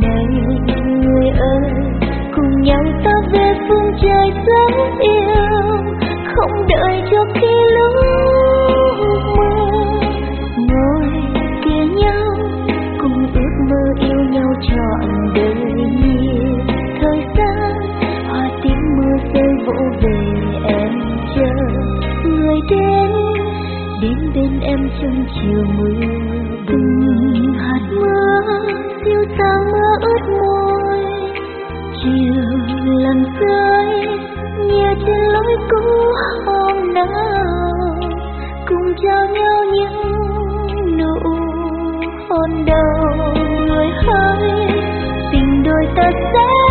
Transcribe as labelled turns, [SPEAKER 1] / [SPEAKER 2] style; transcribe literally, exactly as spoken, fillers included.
[SPEAKER 1] này, người ơi, cùng nhau ta về phương trời rất yêu, không đợi cho khi lúc mơ. Ngồi kia nhau, cùng ước mơ yêu nhau trọn đời nhiều. Thời gian hoa tím mưa rơi vỗ về em chờ người đến, đến bên em trong chiều mưa. Từng hạt mưa siêu sang mưa ướt môi, chiều làm rơi nhẹ trên lối cũ hôm nào, cùng trao nhau những nụ hôn đầu. Người hỡi, tình đôi ta sẽ